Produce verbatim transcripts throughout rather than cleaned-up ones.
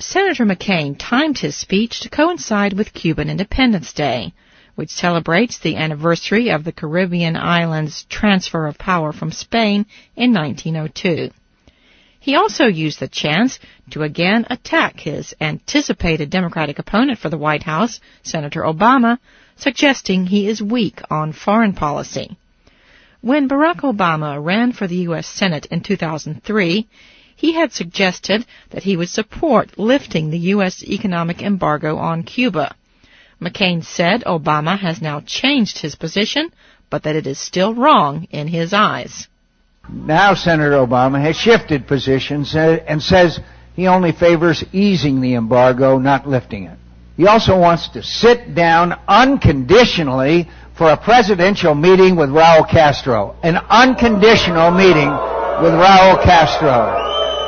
Senator McCain timed his speech to coincide with Cuban Independence Day, which celebrates the anniversary of the Caribbean islands' transfer of power from Spain in nineteen oh two. He also used the chance to again attack his anticipated Democratic opponent for the White House, Senator Obama, suggesting he is weak on foreign policy. When Barack Obama ran for the U S Senate in two thousand three, he had suggested that he would support lifting the U S economic embargo on Cuba. McCain said Obama has now changed his position, but that it is still wrong in his eyes. Now Senator Obama has shifted positions and says he only favors easing the embargo, not lifting it. He also wants to sit down unconditionally for a presidential meeting with Raul Castro. An unconditional meeting with Raul Castro.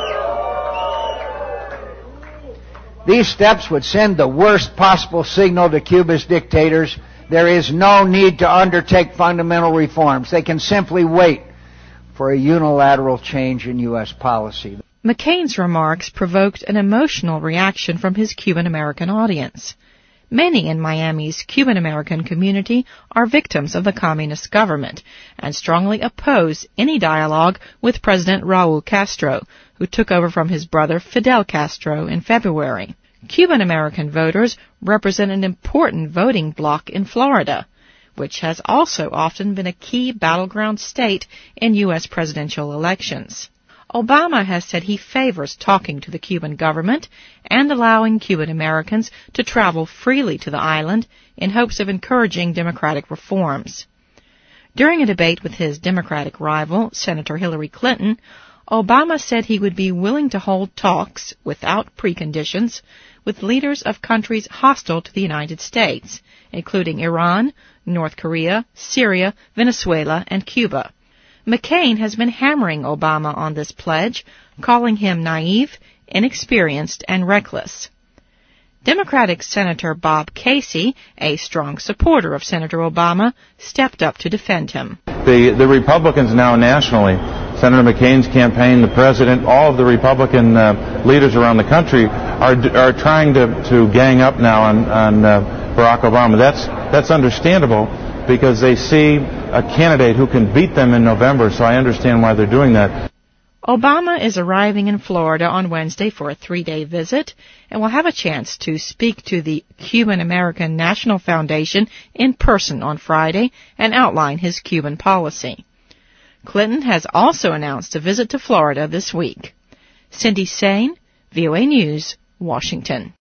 These steps would send the worst possible signal to Cuba's dictators. There is no need to undertake fundamental reforms. They can simply wait for a unilateral change in U S policy. McCain's remarks provoked an emotional reaction from his Cuban-American audience. Many in Miami's Cuban-American community are victims of the communist government and strongly oppose any dialogue with President Raul Castro, who took over from his brother Fidel Castro in February. Cuban-American voters represent an important voting bloc in Florida, which has also often been a key battleground state in U S presidential elections. Obama has said he favors talking to the Cuban government and allowing Cuban Americans to travel freely to the island in hopes of encouraging democratic reforms. During a debate with his Democratic rival, Senator Hillary Clinton, Obama said he would be willing to hold talks without preconditions with leaders of countries hostile to the United States, including Iran, North Korea, Syria, Venezuela, and Cuba. McCain has been hammering Obama on this pledge, calling him naive, inexperienced, and reckless. Democratic Senator Bob Casey, a strong supporter of Senator Obama, stepped up to defend him. The, the Republicans now nationally, Senator McCain's campaign, the president, all of the Republican uh, leaders around the country are are trying to, to gang up now on, on uh, Barack Obama. That's, that's understandable because they see a candidate who can beat them in November, so I understand why they're doing that. Obama is arriving in Florida on Wednesday for a three-day visit and will have a chance to speak to the Cuban-American National Foundation in person on Friday and outline his Cuban policy. Clinton has also announced a visit to Florida this week. Cindy Sain, V O A News, Washington.